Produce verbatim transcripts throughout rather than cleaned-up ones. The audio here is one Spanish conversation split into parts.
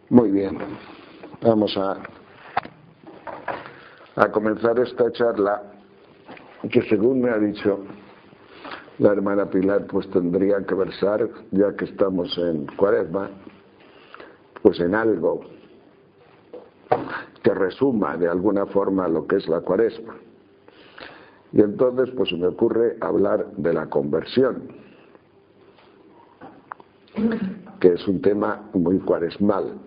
Muy bien, vamos a, a comenzar esta charla que, según me ha dicho la hermana Pilar, pues tendría que versar, ya que estamos en Cuaresma, pues en algo que resuma de alguna forma lo que es la Cuaresma. Y entonces pues se me ocurre hablar de la conversión, que es un tema muy cuaresmal.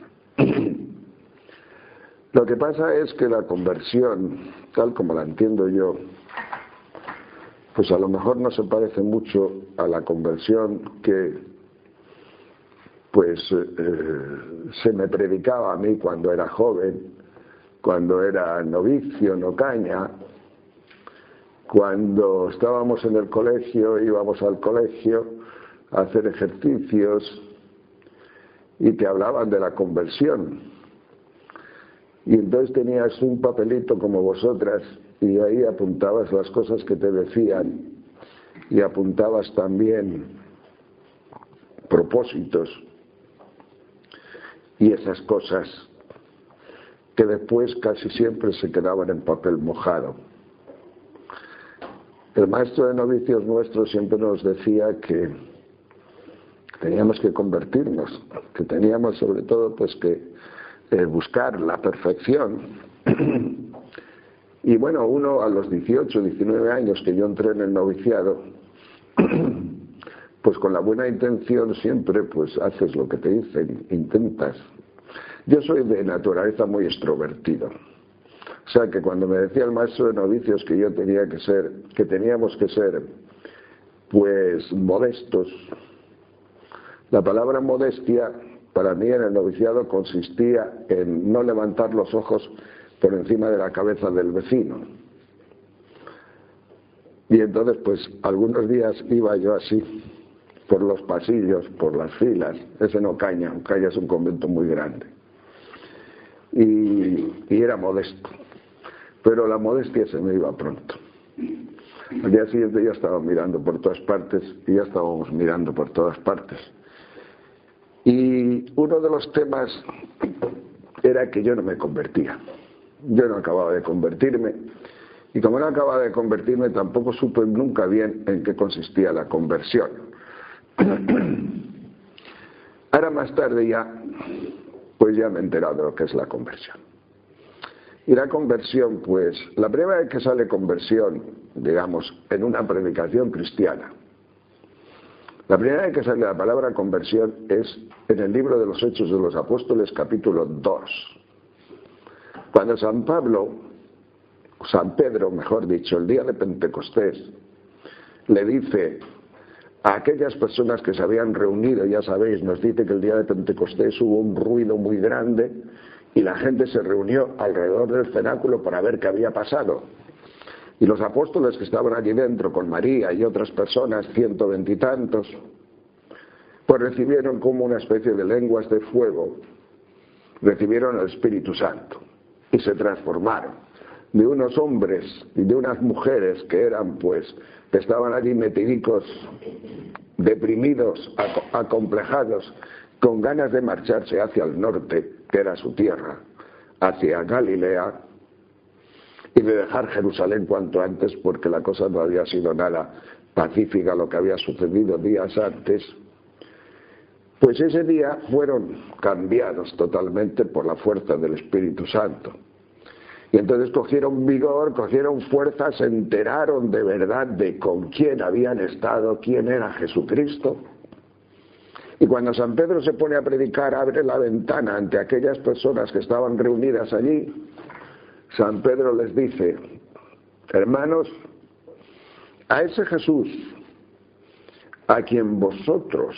Lo que pasa es que la conversión, tal como la entiendo yo, pues a lo mejor no se parece mucho a la conversión que pues eh, se me predicaba a mí cuando era joven, cuando era novicio, no caña, cuando estábamos en el colegio, íbamos al colegio a hacer ejercicios y te hablaban de la conversión. Y entonces tenías un papelito como vosotras y ahí apuntabas las cosas que te decían y apuntabas también propósitos y esas cosas que después casi siempre se quedaban en papel mojado. El maestro de novicios nuestro siempre nos decía que teníamos que convertirnos, que teníamos sobre todo pues que eh, buscar la perfección. Y bueno, uno a los dieciocho, diecinueve años que yo entré en el noviciado, pues con la buena intención siempre pues haces lo que te dicen, intentas. Yo soy de naturaleza muy extrovertido. O sea que cuando me decía el maestro de novicios que yo tenía que ser, que teníamos que ser, pues modestos, la palabra modestia para mí en el noviciado consistía en no levantar los ojos por encima de la cabeza del vecino. Y entonces pues algunos días iba yo así, por los pasillos, por las filas, ese no caña, Ocaña es un convento muy grande. Y, y era modesto. Pero la modestia se me iba pronto. Al día siguiente ya estaba mirando por todas partes y ya estábamos mirando por todas partes. Y uno de los temas era que yo no me convertía. Yo no acababa de convertirme. Y como no acababa de convertirme, tampoco supe nunca bien en qué consistía la conversión. Ahora más tarde ya, pues ya me he enterado de lo que es la conversión. Y la conversión, pues, la primera vez que sale conversión, digamos, en una predicación cristiana, la primera vez que sale la palabra conversión es en el libro de los Hechos de los Apóstoles, capítulo dos. Cuando San Pablo, San Pedro, mejor dicho, el día de Pentecostés, le dice a aquellas personas que se habían reunido, ya sabéis, nos dice que el día de Pentecostés hubo un ruido muy grande y la gente se reunió alrededor del cenáculo para ver qué había pasado. Y los apóstoles que estaban allí dentro con María y otras personas, ciento veintitantos, pues recibieron como una especie de lenguas de fuego, recibieron el Espíritu Santo y se transformaron de unos hombres y de unas mujeres que eran pues, que estaban allí metidicos, deprimidos, acomplejados, con ganas de marcharse hacia el norte, que era su tierra, hacia Galilea, y de dejar Jerusalén cuanto antes, porque la cosa no había sido nada pacífica lo que había sucedido días antes. Pues ese día fueron cambiados totalmente por la fuerza del Espíritu Santo. Y entonces cogieron vigor, cogieron fuerza, se enteraron de verdad de con quién habían estado, quién era Jesucristo. Y cuando San Pedro se pone a predicar, abre la ventana ante aquellas personas que estaban reunidas allí, San Pedro les dice: hermanos, a ese Jesús a quien vosotros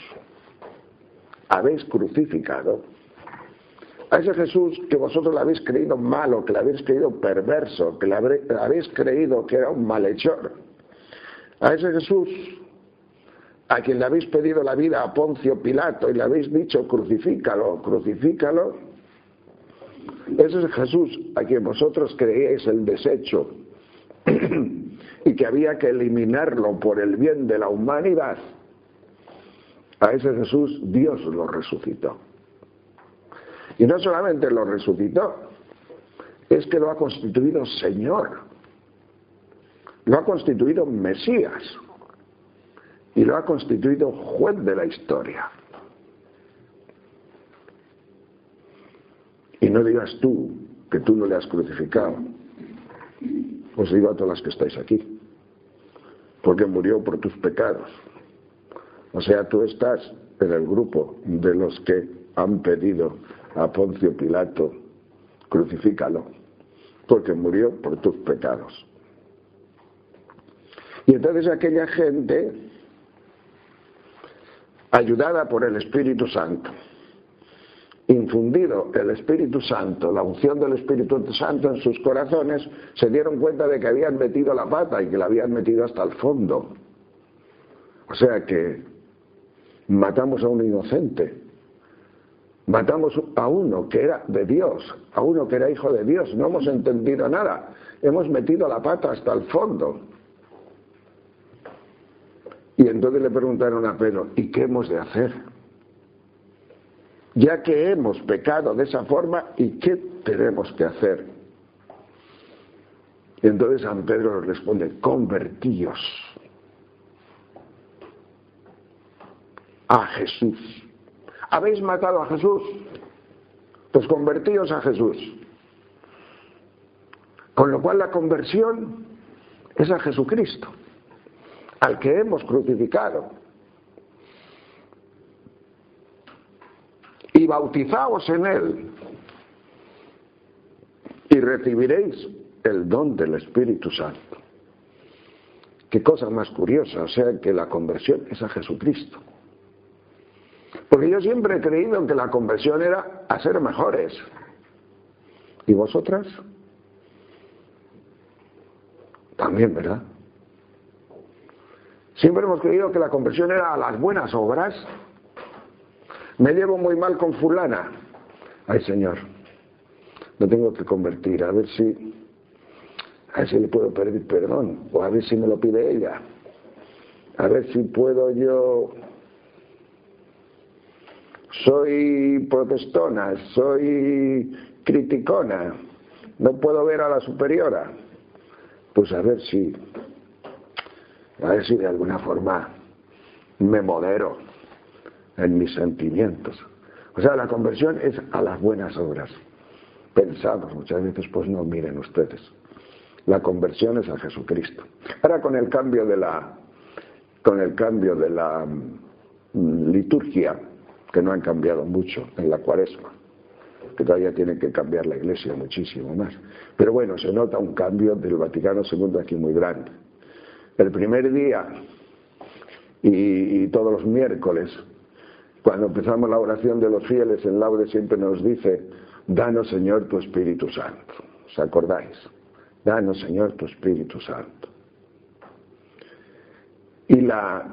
habéis crucificado, a ese Jesús que vosotros le habéis creído malo, que le habéis creído perverso, que le habéis creído que era un malhechor, a ese Jesús a quien le habéis pedido la vida a Poncio Pilato y le habéis dicho crucifícalo, crucifícalo, ese es Jesús a quien vosotros creíais el desecho y que había que eliminarlo por el bien de la humanidad, a ese Jesús Dios lo resucitó. Y no solamente lo resucitó, es que lo ha constituido Señor, lo ha constituido Mesías y lo ha constituido juez de la historia. Y no digas tú que tú no le has crucificado. Os digo a todas las que estáis aquí, porque murió por tus pecados. O sea, tú estás en el grupo de los que han pedido a Poncio Pilato, crucifícalo, porque murió por tus pecados. Y entonces aquella gente, ayudada por el Espíritu Santo, infundido el Espíritu Santo, la unción del Espíritu Santo en sus corazones, se dieron cuenta de que habían metido la pata y que la habían metido hasta el fondo. O sea que matamos a un inocente, matamos a uno que era de Dios, a uno que era hijo de Dios, no hemos entendido nada, hemos metido la pata hasta el fondo. Y entonces le preguntaron a Pedro, ¿y qué hemos de hacer? Ya que hemos pecado de esa forma, ¿y qué tenemos que hacer? Y entonces San Pedro les responde, convertíos a Jesús. ¿Habéis matado a Jesús? Pues convertíos a Jesús. Con lo cual la conversión es a Jesucristo, al que hemos crucificado. Y bautizaos en Él, y recibiréis el don del Espíritu Santo. Qué cosa más curiosa, o sea que la conversión es a Jesucristo. Porque yo siempre he creído que la conversión era a ser mejores. ¿Y vosotras? También, ¿verdad? Siempre hemos creído que la conversión era a las buenas obras. Me llevo muy mal con fulana. Ay, Señor, me tengo que convertir, a ver si a ver si le puedo pedir perdón, o a ver si me lo pide ella, a ver si puedo yo. Soy protestona, soy criticona, no puedo ver a la superiora. Pues a ver si a ver si de alguna forma me modero en mis sentimientos. O sea, la conversión es a las buenas obras. Pensamos muchas veces, pues no, miren ustedes, la conversión es a Jesucristo. Ahora con el cambio de la con el cambio de la mm, liturgia, que no han cambiado mucho en la Cuaresma, que todavía tiene que cambiar la Iglesia muchísimo más, pero bueno, se nota un cambio del Vaticano segundo aquí muy grande. El primer día y, y todos los miércoles, cuando empezamos la oración de los fieles, en laude siempre nos dice, danos Señor tu Espíritu Santo. ¿Os acordáis? Danos Señor tu Espíritu Santo. Y la,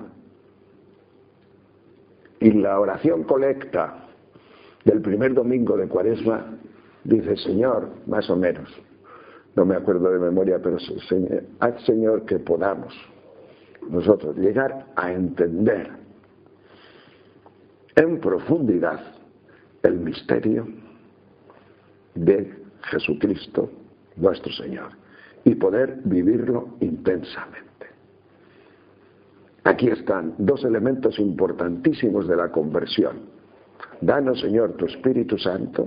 y la oración colecta del primer domingo de Cuaresma dice, Señor, más o menos, no me acuerdo de memoria, pero Señor, haz Señor que podamos nosotros llegar a entender en profundidad el misterio de Jesucristo, nuestro Señor, y poder vivirlo intensamente. Aquí están dos elementos importantísimos de la conversión. Danos, Señor, tu Espíritu Santo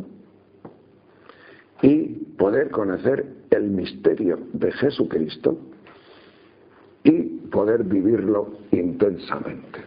y poder conocer el misterio de Jesucristo y poder vivirlo intensamente.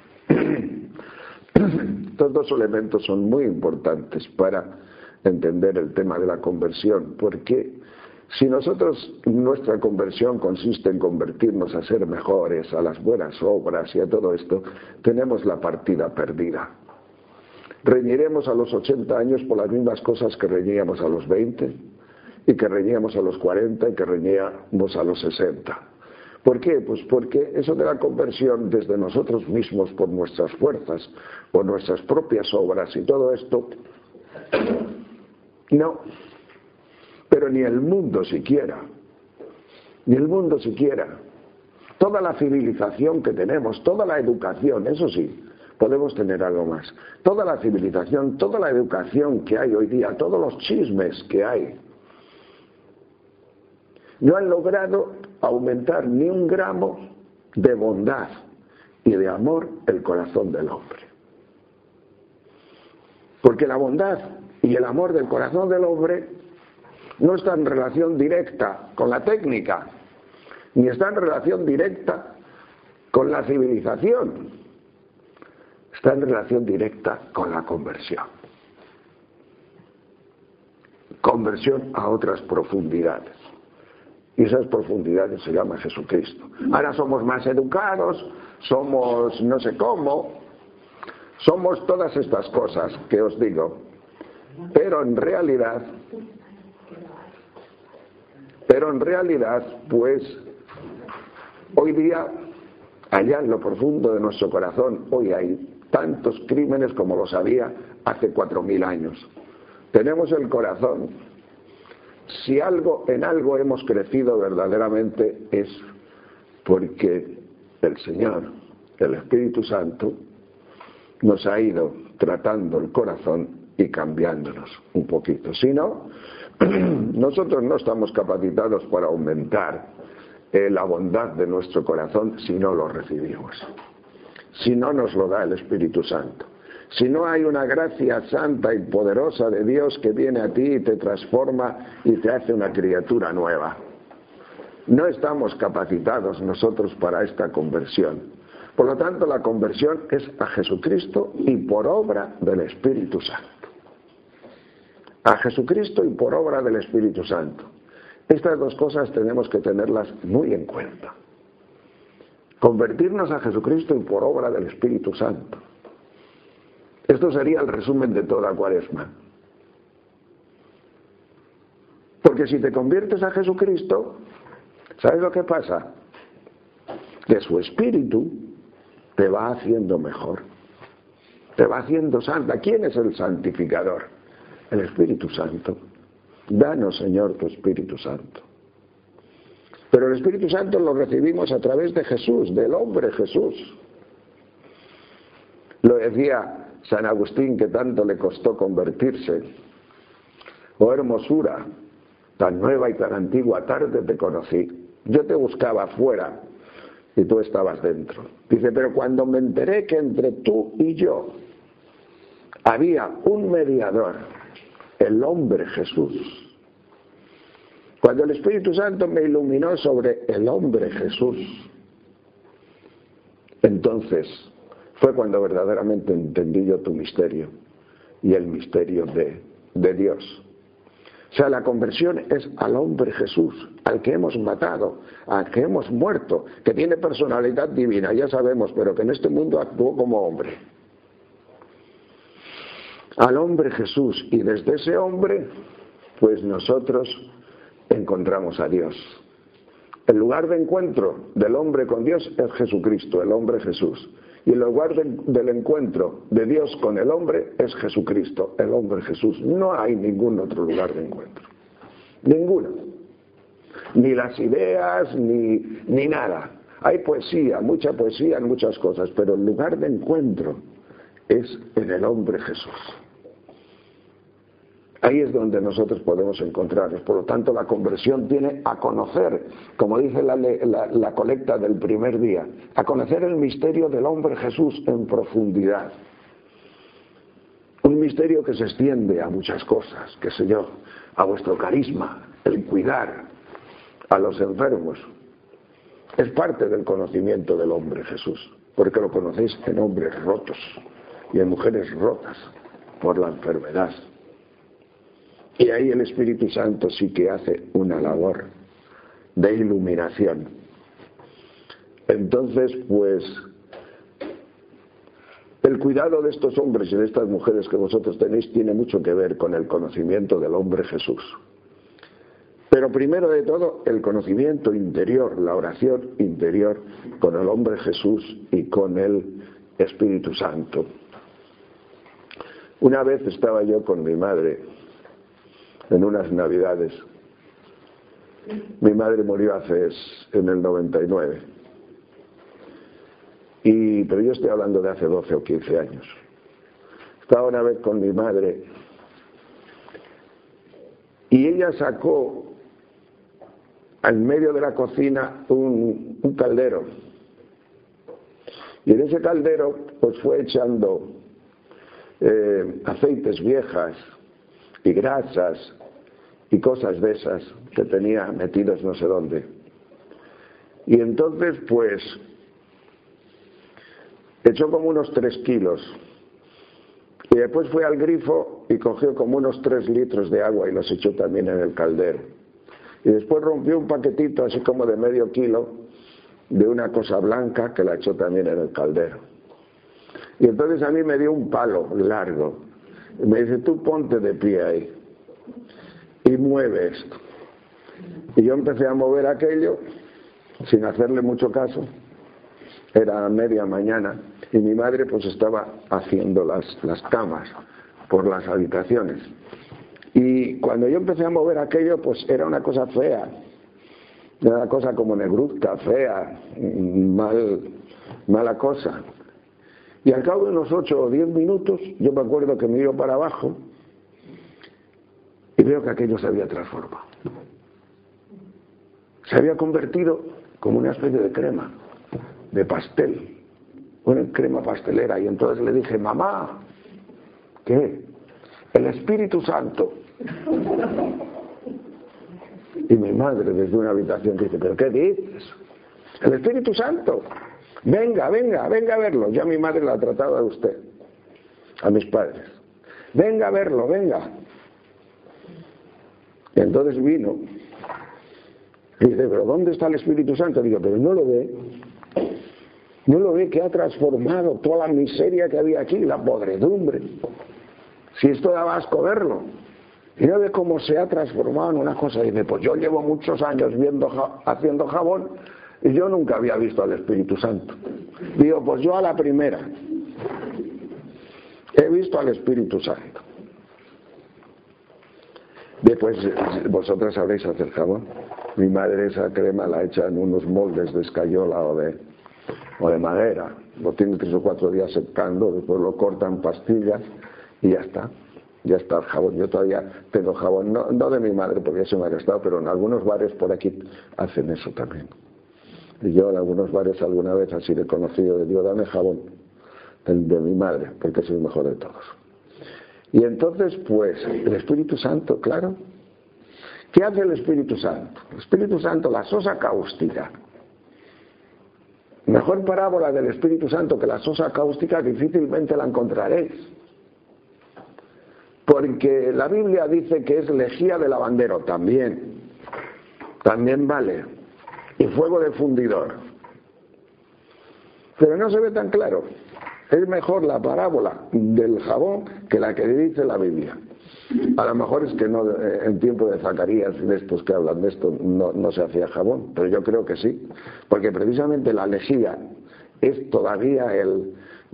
Estos dos elementos son muy importantes para entender el tema de la conversión, porque si nosotros, nuestra conversión consiste en convertirnos a ser mejores, a las buenas obras y a todo esto, tenemos la partida perdida. Reñiremos a los ochenta años por las mismas cosas que reñíamos a los veinte, y que reñíamos a los cuarenta, y que reñíamos a los sesenta. ¿Por qué? Pues porque eso de la conversión desde nosotros mismos, por nuestras fuerzas, por nuestras propias obras y todo esto, no. Pero ni el mundo siquiera, ni el mundo siquiera, toda la civilización que tenemos, toda la educación, eso sí, podemos tener algo más. Toda la civilización, toda la educación que hay hoy día, todos los chismes que hay, no han logrado aumentar ni un gramo de bondad y de amor el corazón del hombre. Porque la bondad y el amor del corazón del hombre no está en relación directa con la técnica, ni está en relación directa con la civilización, está en relación directa con la conversión. Conversión a otras profundidades. Y esas profundidades se llama Jesucristo. Ahora somos más educados, somos no sé cómo, somos todas estas cosas que os digo, pero en realidad, pero en realidad, pues, hoy día, allá en lo profundo de nuestro corazón, hoy hay tantos crímenes como los había hace cuatro mil años. Tenemos el corazón. Si algo, en algo hemos crecido verdaderamente es porque el Señor, el Espíritu Santo, nos ha ido tratando el corazón y cambiándonos un poquito. Si no, nosotros no estamos capacitados para aumentar eh, la bondad de nuestro corazón si no lo recibimos, si no nos lo da el Espíritu Santo. Si no hay una gracia santa y poderosa de Dios que viene a ti y te transforma y te hace una criatura nueva. No estamos capacitados nosotros para esta conversión. Por lo tanto, la conversión es a Jesucristo y por obra del Espíritu Santo. A Jesucristo y por obra del Espíritu Santo. Estas dos cosas tenemos que tenerlas muy en cuenta. Convertirnos a Jesucristo y por obra del Espíritu Santo. Esto sería el resumen de toda Cuaresma. Porque si te conviertes a Jesucristo, ¿sabes lo que pasa? Que su Espíritu te va haciendo mejor. Te va haciendo santa. ¿Quién es el santificador? El Espíritu Santo. Danos, Señor, tu Espíritu Santo. Pero el Espíritu Santo lo recibimos a través de Jesús, del hombre Jesús. Lo decía San Agustín, que tanto le costó convertirse. Oh hermosura, tan nueva y tan antigua, tarde te conocí. Yo te buscaba afuera y tú estabas dentro. Dice, pero cuando me enteré que entre tú y yo había un mediador, el hombre Jesús. Cuando el Espíritu Santo me iluminó sobre el hombre Jesús, entonces fue cuando verdaderamente entendí yo tu misterio y el misterio de, de Dios. O sea, la conversión es al hombre Jesús, al que hemos matado, al que hemos muerto, que tiene personalidad divina, ya sabemos, pero que en este mundo actuó como hombre. Al hombre Jesús, y desde ese hombre, pues nosotros encontramos a Dios. El lugar de encuentro del hombre con Dios es Jesucristo, el hombre Jesús. Y el lugar de, del encuentro de Dios con el hombre es Jesucristo, el hombre Jesús. No hay ningún otro lugar de encuentro. Ninguno. Ni las ideas, ni, ni nada. Hay poesía, mucha poesía en muchas cosas, pero el lugar de encuentro es en el hombre Jesús. Ahí es donde nosotros podemos encontrarnos. Por lo tanto, la conversión tiene a conocer, como dice la, la, la colecta del primer día, a conocer el misterio del hombre Jesús en profundidad. Un misterio que se extiende a muchas cosas, qué sé yo, a vuestro carisma, el cuidar a los enfermos. Es parte del conocimiento del hombre Jesús, porque lo conocéis en hombres rotos y en mujeres rotas por la enfermedad. Y ahí el Espíritu Santo sí que hace una labor de iluminación. Entonces, pues, el cuidado de estos hombres y de estas mujeres que vosotros tenéis tiene mucho que ver con el conocimiento del hombre Jesús. Pero primero de todo, el conocimiento interior, la oración interior con el hombre Jesús y con el Espíritu Santo. Una vez estaba yo con mi madre en unas navidades. Mi madre murió hace en el noventa y nueve. Y, pero yo estoy hablando de hace doce o quince años. Estaba una vez con mi madre y ella sacó al medio de la cocina un, un caldero. Y en ese caldero pues fue echando eh, aceites viejas y grasas y cosas de esas que tenía metidos no sé dónde. Y entonces pues echó como unos tres kilos. Y después fue al grifo y cogió como unos tres litros de agua y los echó también en el caldero. Y después rompió un paquetito así como de medio kilo de una cosa blanca que la echó también en el caldero. Y entonces a mí me dio un palo largo. Y me dice, tú ponte de pie ahí y mueve esto. Y yo empecé a mover aquello sin hacerle mucho caso. Era media mañana y mi madre pues estaba haciendo las, las camas por las habitaciones. Y cuando yo empecé a mover aquello, pues era una cosa fea, era una cosa como negruzca, fea, mal, mala cosa. Y al cabo de unos ocho o diez minutos, yo me acuerdo que me iba para abajo y veo que aquello se había transformado. Se había convertido como una especie de crema, de pastel, una crema pastelera. Y entonces le dije, mamá, ¿qué? El Espíritu Santo. Y mi madre desde una habitación dice, ¿pero qué dices? El Espíritu Santo. Venga, venga, venga a verlo. Ya mi madre la trataba de usted, a mis padres. Venga a verlo, venga. Y entonces vino. Y dice, ¿pero dónde está el Espíritu Santo? Digo, pero no lo ve. No lo ve que ha transformado toda la miseria que había aquí, la podredumbre. Si esto daba asco verlo. Y no ve cómo se ha transformado en una cosa. Y dice, pues yo llevo muchos años viendo, haciendo jabón y yo nunca había visto al Espíritu Santo. Digo, pues yo a la primera he visto al Espíritu Santo. Después vosotras sabréis hacer jabón. Mi madre esa crema la echa en unos moldes de escayola o de, o de madera. Lo tiene tres o cuatro días secando, después lo cortan en pastillas y ya está. Ya está el jabón. Yo todavía tengo jabón, no, no de mi madre porque ya se me ha gastado, pero en algunos bares por aquí hacen eso también. Y yo en algunos bares alguna vez así de conocido, le digo, dame jabón de, de mi madre, porque es el mejor de todos. Y entonces, pues, el Espíritu Santo, claro. ¿Qué hace el Espíritu Santo? El Espíritu Santo, la sosa cáustica. Mejor parábola del Espíritu Santo que la sosa cáustica difícilmente la encontraréis. Porque la Biblia dice que es lejía de lavandero, también. También vale. Y fuego de fundidor. Pero no se ve tan claro. Es mejor la parábola del jabón que la que dice la Biblia. A lo mejor es que no, en tiempo de Zacarías y de estos que hablan de esto no, no se hacía jabón, pero yo creo que sí, porque precisamente la lejía es todavía el,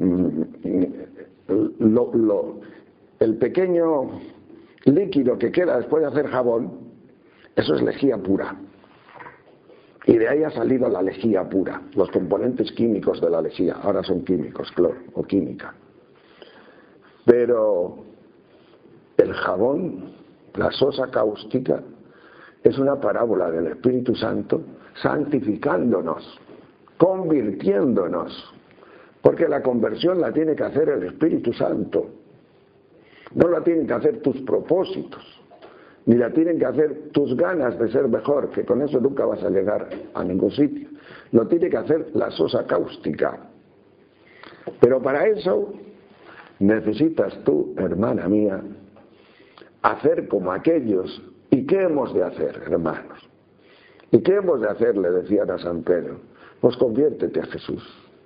lo, lo, el pequeño líquido que queda después de hacer jabón, eso es lejía pura. Y de ahí ha salido la lejía pura, los componentes químicos de la lejía, ahora son químicos, cloro o química. Pero el jabón, la sosa cáustica, es una parábola del Espíritu Santo santificándonos, convirtiéndonos, porque la conversión la tiene que hacer el Espíritu Santo, no la tienen que hacer tus propósitos, ni la tienen que hacer tus ganas de ser mejor, que con eso nunca vas a llegar a ningún sitio. Lo tiene que hacer la sosa cáustica. Pero para eso necesitas tú, hermana mía, hacer como aquellos. ¿Y qué hemos de hacer, hermanos? ¿Y qué hemos de hacer? Le decían a San Pedro. Pues conviértete a Jesús.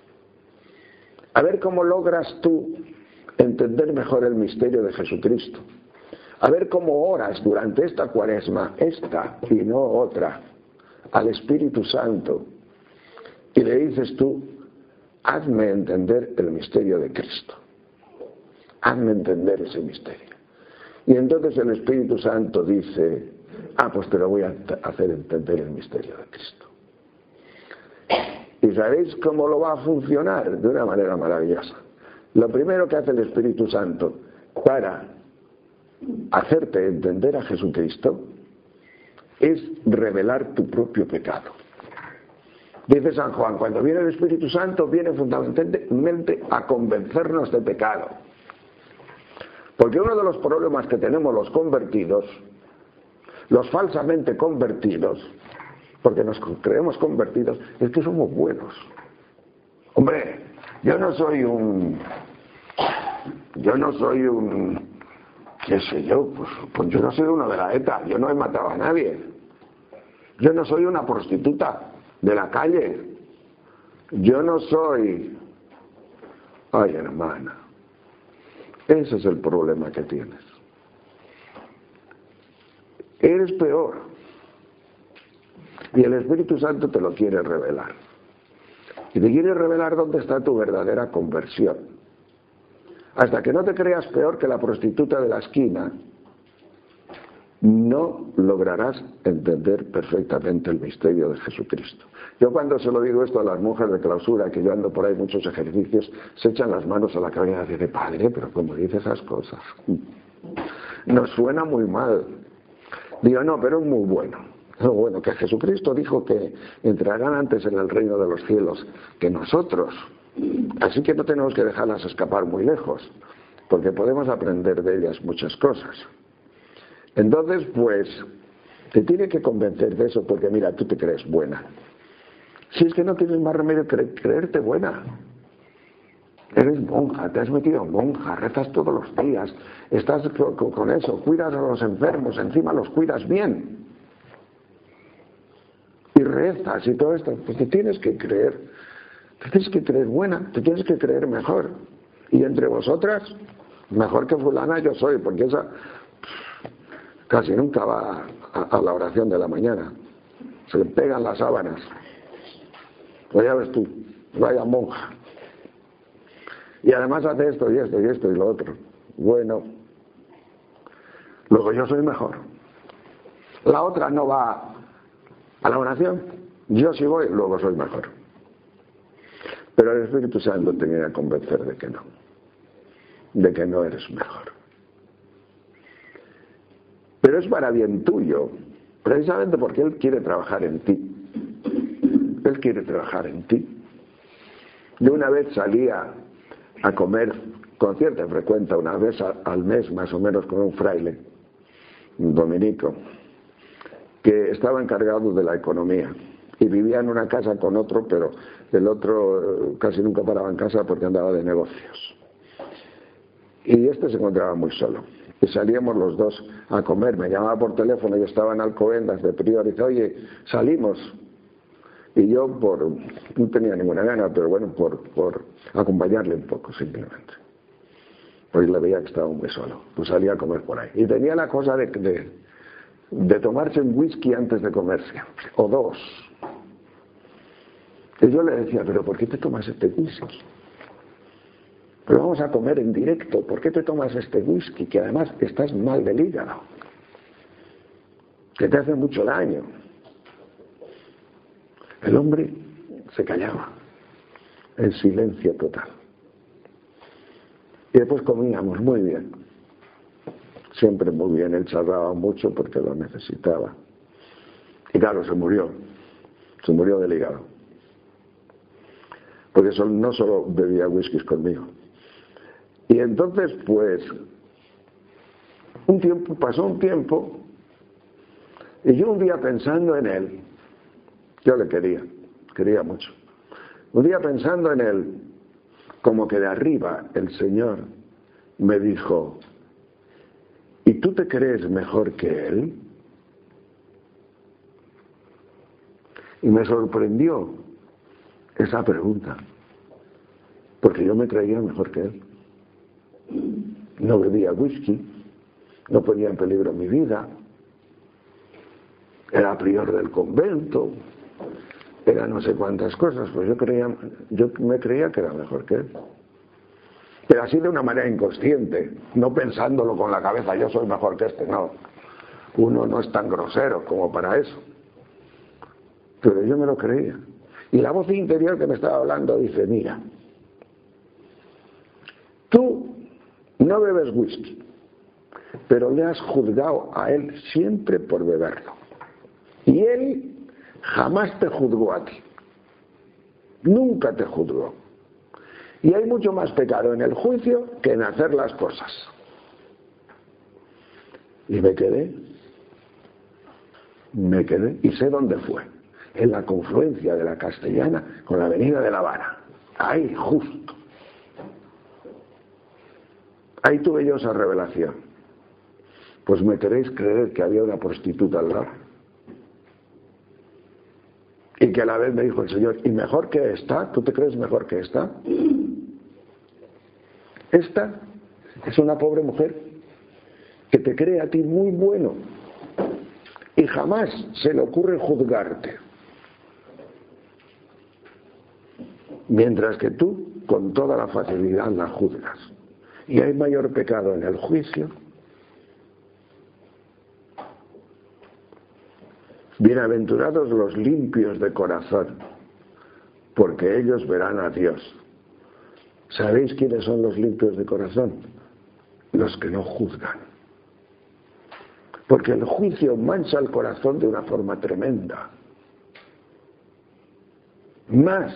A ver cómo logras tú entender mejor el misterio de Jesucristo. A ver cómo oras durante esta cuaresma, esta y no otra, al Espíritu Santo. Y le dices tú, hazme entender el misterio de Cristo. Hazme entender ese misterio. Y entonces el Espíritu Santo dice, ah, pues te lo voy a hacer entender el misterio de Cristo. ¿Y sabéis cómo lo va a funcionar? De una manera maravillosa. Lo primero que hace el Espíritu Santo para hacerte entender a Jesucristo es revelar tu propio pecado. Dice San Juan, cuando viene el Espíritu Santo, viene fundamentalmente a convencernos de pecado. Porque uno de los problemas que tenemos los convertidos, los falsamente convertidos, porque nos creemos convertidos, es que somos buenos. Hombre, yo no soy un... Yo no soy un... ¿Qué sé yo? Pues, pues yo no soy uno de la ETA, yo no he matado a nadie. Yo no soy una prostituta de la calle. Yo no soy... Ay, hermana, ese es el problema que tienes. Eres peor. Y el Espíritu Santo te lo quiere revelar. Y te quiere revelar dónde está tu verdadera conversión. Hasta que no te creas peor que la prostituta de la esquina, no lograrás entender perfectamente el misterio de Jesucristo. Yo cuando se lo digo esto a las monjas de clausura, que yo ando por ahí muchos ejercicios, se echan las manos a la cabeza y dicen, padre, pero ¿cómo dice esas cosas? Nos suena muy mal. Digo, no, pero es muy bueno. Bueno, que Jesucristo dijo que entrarán antes en el reino de los cielos que nosotros. Así que no tenemos que dejarlas escapar muy lejos, porque podemos aprender de ellas muchas cosas. Entonces, pues, te tiene que convencer de eso, porque mira, tú te crees buena. Si es que no tienes más remedio que cre- creerte buena. Eres monja, te has metido en monja, rezas todos los días, estás con, con eso, cuidas a los enfermos, encima los cuidas bien. Y rezas y todo esto, pues te tienes que creer, te tienes que creer buena, te tienes que creer mejor. Y entre vosotras, mejor que fulana yo soy, porque esa casi nunca va a, a la oración de la mañana. Se le pegan las sábanas. Pues ya ves tú, vaya monja. Y además hace esto y esto y esto y lo otro. Bueno, luego yo soy mejor. La otra no va a la oración. Yo sí voy, luego soy mejor. Pero el Espíritu Santo te viene a convencer de que no. De que no eres mejor. Pero es para bien tuyo, precisamente porque Él quiere trabajar en ti. Él quiere trabajar en ti. Yo una vez salía a comer con cierta frecuencia, una vez al mes más o menos, con un fraile, un dominico, que estaba encargado de la economía. Y vivía en una casa con otro, pero el otro casi nunca paraba en casa porque andaba de negocios. Y este se encontraba muy solo. Y salíamos los dos a comer, me llamaba por teléfono, yo estaba en Alcobendas de Prior, y dice, oye, salimos. Y yo, por no tenía ninguna gana, pero bueno, por, por acompañarle un poco, simplemente. Pues le veía que estaba muy solo, pues salía a comer por ahí. Y tenía la cosa de, de, de tomarse un whisky antes de comer siempre, o dos. Y yo le decía, pero ¿por qué te tomas este whisky? Pero vamos a comer en directo, ¿por qué te tomas este whisky? Que además estás mal del hígado, que te hace mucho daño. El hombre se callaba, en silencio total. Y después comíamos muy bien, siempre muy bien, él charlaba mucho porque lo necesitaba. Y claro, se murió, se murió del hígado. Porque no solo bebía whiskies conmigo. Y entonces, pues, un tiempo, pasó un tiempo, y yo un día pensando en él, yo le quería, quería mucho. Un día pensando en él, como que de arriba el Señor me dijo, ¿y tú te crees mejor que él? Y me sorprendió esa pregunta, porque yo me creía mejor que él. No bebía whisky, no ponía en peligro mi vida, era prior del convento, era no sé cuántas cosas, pues yo creía, yo me creía que era mejor que él. Pero así de una manera inconsciente, no pensándolo con la cabeza, yo soy mejor que este, no. Uno no es tan grosero como para eso. Pero yo me lo creía. Y la voz interior que me estaba hablando dice, mira, tú no bebes whisky, pero le has juzgado a él siempre por beberlo. Y él jamás te juzgó a ti. Nunca te juzgó. Y hay mucho más pecado en el juicio que en hacer las cosas. Y me quedé. Me quedé. Y sé dónde fue. En la confluencia de la Castellana con la avenida de La Habana. Ahí, justo. Ahí tuve yo esa revelación. Pues me queréis creer que había una prostituta al lado. Y que a la vez me dijo el Señor, ¿y mejor que esta? ¿Tú te crees mejor que esta? Esta es una pobre mujer que te cree a ti muy bueno y jamás se le ocurre juzgarte. Mientras que tú, con toda la facilidad, la juzgas. Y hay mayor pecado en el juicio. Bienaventurados los limpios de corazón, porque ellos verán a Dios. ¿Sabéis quiénes son los limpios de corazón? Los que no juzgan. Porque el juicio mancha el corazón de una forma tremenda. Más.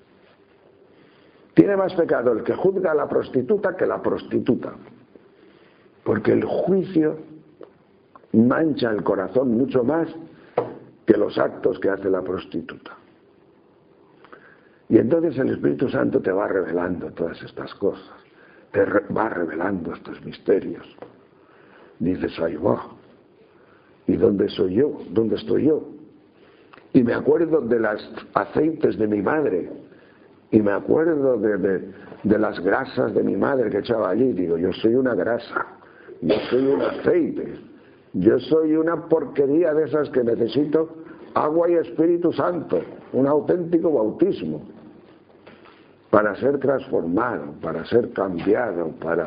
Tiene más pecado el que juzga a la prostituta que la prostituta. Porque el juicio mancha el corazón mucho más que los actos que hace la prostituta. Y entonces el Espíritu Santo te va revelando todas estas cosas, te re- va revelando estos misterios. Dices, ahí va, ¿y dónde soy yo? ¿Dónde estoy yo? Y me acuerdo de los aceites de mi madre, y me acuerdo de, de, de las grasas de mi madre que echaba allí. Digo, yo soy una grasa, yo soy un aceite. Yo soy una porquería de esas que necesito agua y Espíritu Santo, un auténtico bautismo, para ser transformado, para ser cambiado, para...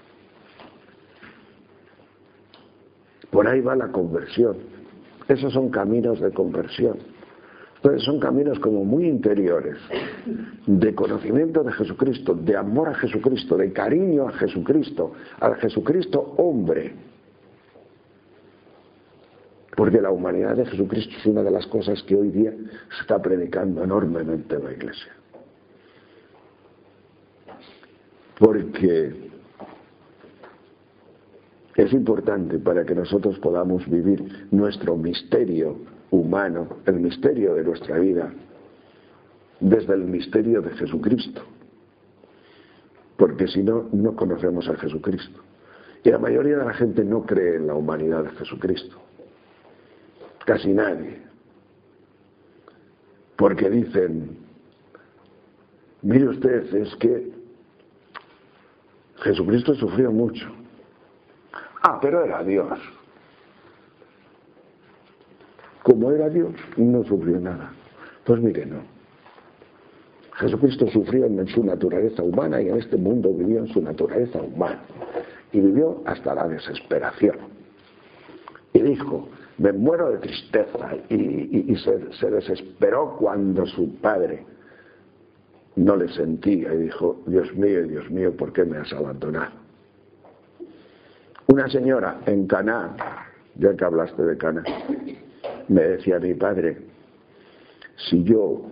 Por ahí va la conversión. Esos son caminos de conversión. Entonces son caminos como muy interiores, de conocimiento de Jesucristo, de amor a Jesucristo, de cariño a Jesucristo, al Jesucristo hombre. Porque la humanidad de Jesucristo es una de las cosas que hoy día se está predicando enormemente en la Iglesia. Porque es importante para que nosotros podamos vivir nuestro misterio humano, el misterio de nuestra vida, desde el misterio de Jesucristo. Porque si no, no conocemos a Jesucristo. Y la mayoría de la gente no cree en la humanidad de Jesucristo. Casi nadie. Porque dicen, mire usted, es que Jesucristo sufrió mucho. Ah, pero era Dios. Como era Dios, no sufrió nada. Pues mire, no. Jesucristo sufrió en su naturaleza humana y en este mundo vivió en su naturaleza humana. Y vivió hasta la desesperación. Y dijo, me muero de tristeza, y, y, y se, se desesperó cuando su padre no le sentía y dijo, Dios mío, Dios mío, ¿por qué me has abandonado? Una señora en Caná, ya que hablaste de Caná, me decía mi padre, si yo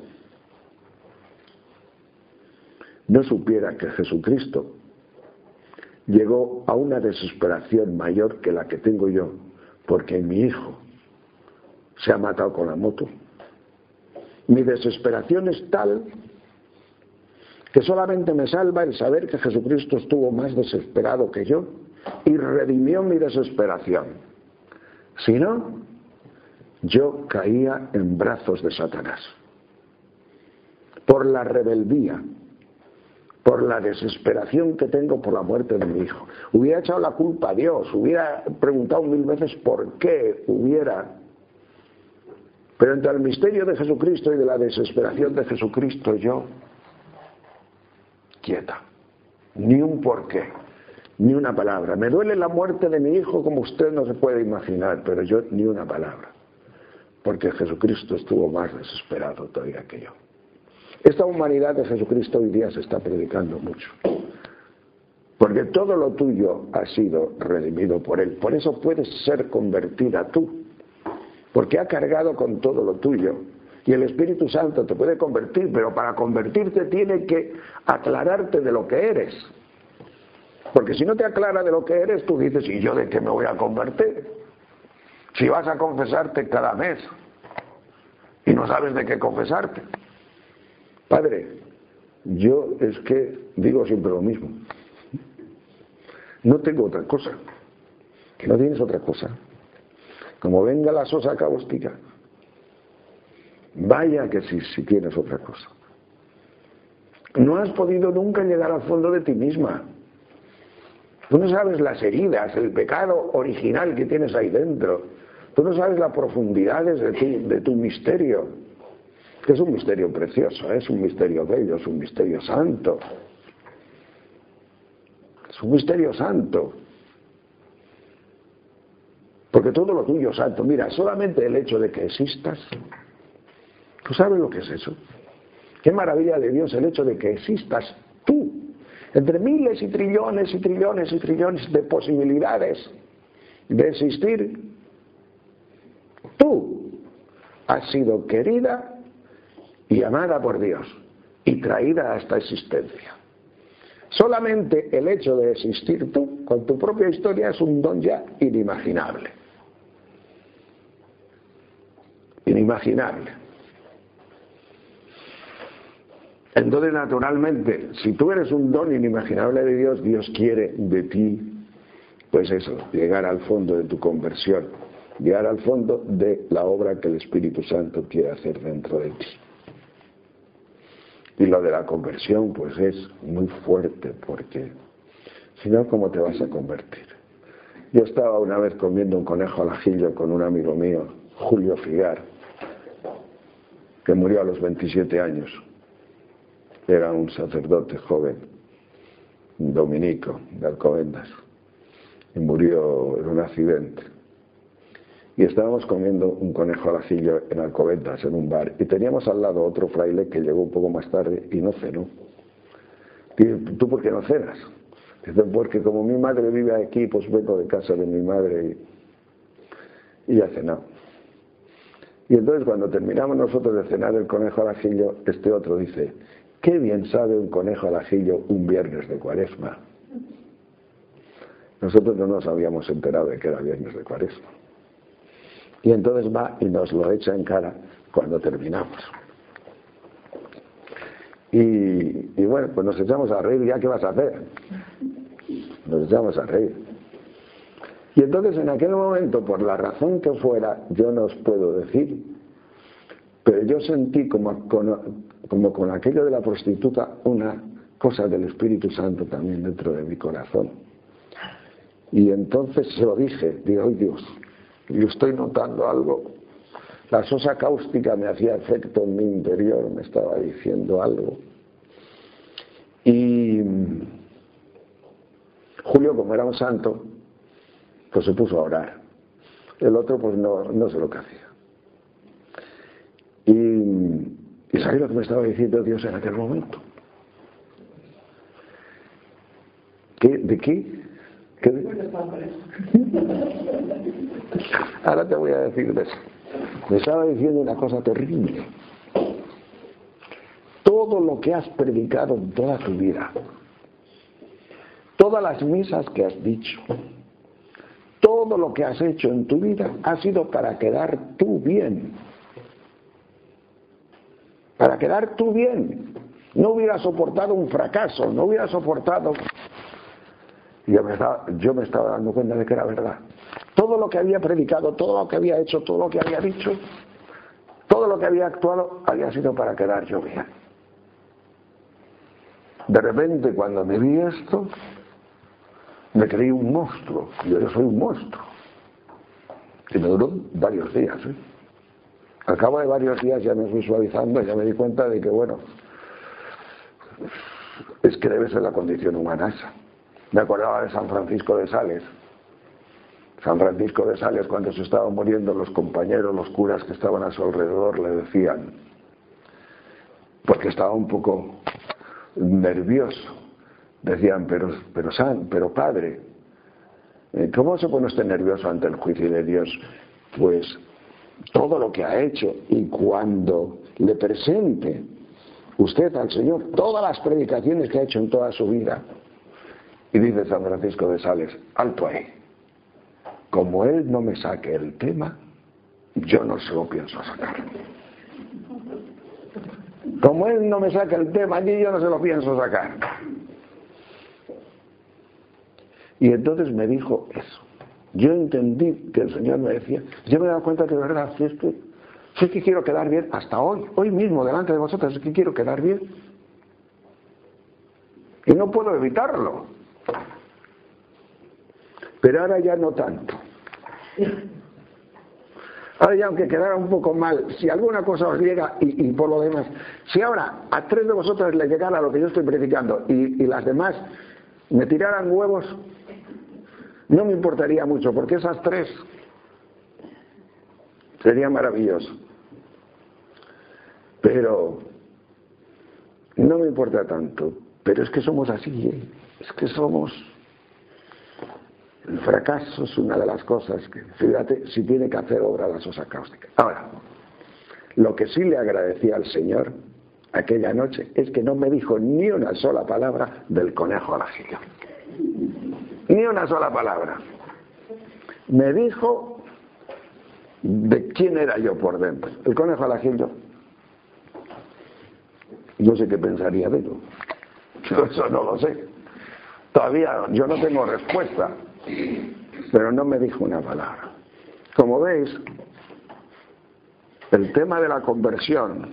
no supiera que Jesucristo llegó a una desesperación mayor que la que tengo yo, porque mi hijo se ha matado con la moto. Mi desesperación es tal que solamente me salva el saber que Jesucristo estuvo más desesperado que yo y redimió mi desesperación. Si no, yo caía en brazos de Satanás. Por la rebeldía, por la desesperación que tengo por la muerte de mi hijo. Hubiera echado la culpa a Dios, hubiera preguntado mil veces por qué, hubiera... Pero entre el misterio de Jesucristo y de la desesperación de Jesucristo, yo, quieta. Ni un por qué, ni una palabra. Me duele la muerte de mi hijo como usted no se puede imaginar, pero yo ni una palabra. Porque Jesucristo estuvo más desesperado todavía que yo. Esta humanidad de Jesucristo hoy día se está predicando mucho. Porque todo lo tuyo ha sido redimido por Él. Por eso puedes ser convertida tú. Porque ha cargado con todo lo tuyo. Y el Espíritu Santo te puede convertir, pero para convertirte tiene que aclararte de lo que eres. Porque si no te aclara de lo que eres, tú dices, ¿y yo de qué me voy a convertir? Si vas a confesarte cada mes y no sabes de qué confesarte. Padre, yo es que digo siempre lo mismo. No tengo otra cosa. ¿Que no tienes otra cosa? Como venga la sosa cáustica, vaya que sí, si tienes otra cosa. No has podido nunca llegar al fondo de ti misma. Tú no sabes las heridas, el pecado original que tienes ahí dentro. Tú no sabes las profundidades de tu, de tu misterio. Que es un misterio precioso, ¿eh? Es un misterio bello, es un misterio santo. Es un misterio santo. Porque todo lo tuyo es santo. Mira, solamente el hecho de que existas, ¿tú sabes lo que es eso? Qué maravilla de Dios el hecho de que existas tú, entre miles y trillones y trillones y trillones de posibilidades de existir. Tú has sido querida y amada por Dios y traída a esta existencia. Solamente el hecho de existir tú con tu propia historia es un don ya inimaginable. Inimaginable. Entonces, naturalmente, si tú eres un don inimaginable de Dios, Dios quiere de ti, pues eso, llegar al fondo de tu conversión, llegar al fondo de la obra que el Espíritu Santo quiere hacer dentro de ti. Y lo de la conversión, pues es muy fuerte, porque si no, ¿cómo te vas a convertir? Yo estaba una vez comiendo un conejo al ajillo con un amigo mío, Julio Figar, que murió a los veintisiete años. Era un sacerdote joven, un dominico de Alcobendas, y murió en un accidente. Y estábamos comiendo un conejo al ajillo en Alcobendas, en un bar, y teníamos al lado otro fraile que llegó un poco más tarde y no cenó. Dice, ¿tú por qué no cenas? Dice, porque como mi madre vive aquí, pues vengo de casa de mi madre y, y ya he cenado. Y entonces cuando terminamos nosotros de cenar el conejo al ajillo, este otro dice, qué bien sabe un conejo al ajillo un viernes de Cuaresma. Nosotros no nos habíamos enterado de que era viernes de Cuaresma. Y entonces va y nos lo echa en cara cuando terminamos. Y, y bueno, pues nos echamos a reír, ¿ya qué vas a hacer? Nos echamos a reír. Y entonces en aquel momento, por la razón que fuera, yo no os puedo decir, pero yo sentí como con, como con aquello de la prostituta una cosa del Espíritu Santo también dentro de mi corazón. Y entonces se lo dije, digo, ¡ay Dios! Y estoy notando algo. La sosa cáustica me hacía efecto en mi interior, me estaba diciendo algo. Y Julio, como era un santo, pues se puso a orar. El otro pues no, no sé lo que hacía. Y, y ¿sabéis lo que me estaba diciendo Dios en aquel momento? ¿Qué? ¿De qué? ¿Qué de... Ahora te voy a decir de eso. Me estaba diciendo una cosa terrible. Todo lo que has predicado en toda tu vida, todas las misas que has dicho, todo lo que has hecho en tu vida ha sido para quedar tú bien. Para quedar tú bien. No hubiera soportado un fracaso, no hubiera soportado... Y yo me, estaba, yo me estaba dando cuenta de que era verdad. Todo lo que había predicado, todo lo que había hecho, todo lo que había dicho, todo lo que había actuado, había sido para quedar yo bien. De repente, cuando me vi esto, me creí un monstruo. Yo, yo soy un monstruo. Y me duró varios días. ¿eh? Al cabo de varios días ya me fui suavizando, ya me di cuenta de que, bueno, es que debe ser la condición humana esa. Me acordaba de San Francisco de Sales. San Francisco de Sales, cuando se estaban muriendo los compañeros, los curas que estaban a su alrededor, le decían, porque estaba un poco nervioso. Decían, pero, pero, san, pero padre, ¿cómo se pone usted nervioso ante el juicio de Dios? Pues todo lo que ha hecho, y cuando le presente usted al Señor todas las predicaciones que ha hecho en toda su vida. Y dice San Francisco de Sales, alto ahí, como él no me saque el tema, yo no se lo pienso sacar. Como él no me saca el tema, allí yo no se lo pienso sacar. Y entonces me dijo eso. Yo entendí que el Señor me decía, yo me he dado cuenta que de verdad, si es que, si es que quiero quedar bien, hasta hoy, hoy mismo, delante de vosotros, es que quiero quedar bien. Y no puedo evitarlo. Pero ahora ya no tanto. Ahora ya, aunque quedara un poco mal, si alguna cosa os llega y, y por lo demás, si ahora a tres de vosotros les llegara lo que yo estoy predicando y, y las demás me tiraran huevos, no me importaría mucho, porque esas tres sería maravilloso. Pero no me importa tanto. Pero es que somos así, ¿eh? Es que somos... El fracaso es una de las cosas que, fíjate, si tiene que hacer obra la sosa cáustica. Ahora, lo que sí le agradecía al Señor aquella noche es que no me dijo ni una sola palabra del conejo al ajillo. Ni una sola palabra. Me dijo de quién era yo por dentro. El conejo al ajillo, no sé qué pensaría de ello. Yo eso no lo sé. Todavía yo no tengo respuesta. Pero no me dijo una palabra. Como veis, el tema de la conversión.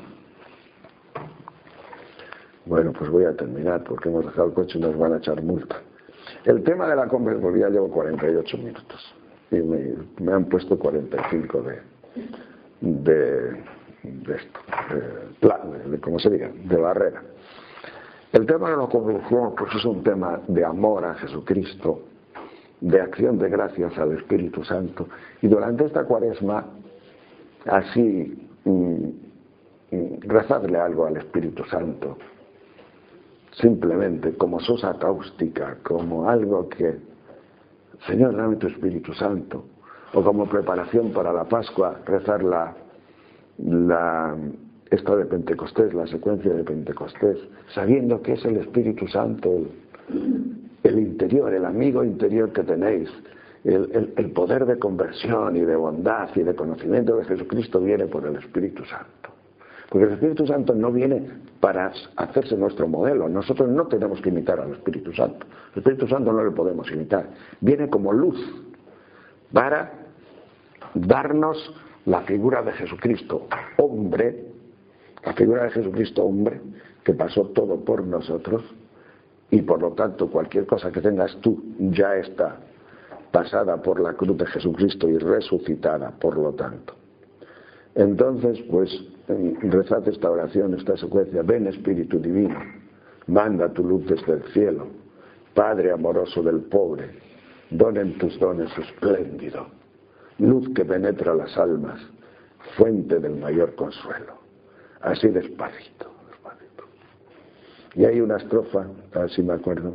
Bueno, pues voy a terminar porque hemos dejado el coche y nos van a echar multa. El tema de la conversión, porque ya llevo cuarenta y ocho minutos y me, me han puesto cuarenta y cinco de, de, de esto, de, de, ¿cómo se diga? De barrera. El tema de la conversión, pues es un tema de amor a Jesucristo, de acción de gracias al Espíritu Santo. Y durante esta cuaresma, así, mm, mm, rezadle algo al Espíritu Santo, simplemente como sosa cáustica, como algo que, Señor, dame tu Espíritu Santo, o como preparación para la Pascua, rezar la, la esta de Pentecostés, la secuencia de Pentecostés, sabiendo que es el Espíritu Santo, el, el interior, el amigo interior que tenéis, el, el, el poder de conversión y de bondad y de conocimiento de Jesucristo viene por el Espíritu Santo. Porque el Espíritu Santo no viene para hacerse nuestro modelo. Nosotros no tenemos que imitar al Espíritu Santo. El Espíritu Santo no le podemos imitar. Viene como luz para darnos la figura de Jesucristo, hombre, la figura de Jesucristo, hombre, que pasó todo por nosotros, y por lo tanto cualquier cosa que tengas tú ya está pasada por la cruz de Jesucristo y resucitada, por lo tanto. Entonces, pues, rezad esta oración, esta secuencia. Ven, Espíritu Divino, manda tu luz desde el cielo. Padre amoroso del pobre, don en tus dones espléndido, luz que penetra las almas, fuente del mayor consuelo. Así despacito, despacito. Y hay una estrofa, a ver si me acuerdo.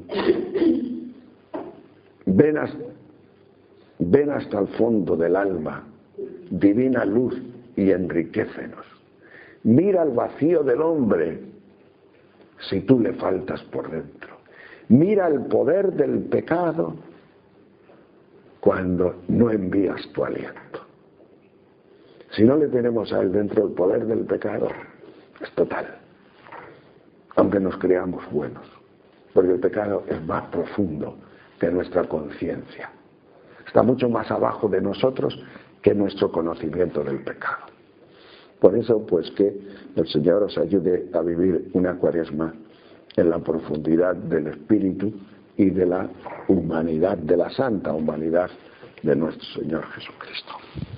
Ven hasta, ven hasta el fondo del alma, divina luz, y enriquécenos. Mira el vacío del hombre si tú le faltas por dentro. Mira el poder del pecado cuando no envías tu aliento. Si no le tenemos a él dentro, el poder del pecado es total, aunque nos creamos buenos, porque el pecado es más profundo que nuestra conciencia. Está mucho más abajo de nosotros que nuestro conocimiento del pecado. Por eso, pues, que el Señor os ayude a vivir una cuaresma en la profundidad del espíritu y de la humanidad, de la santa humanidad de nuestro Señor Jesucristo.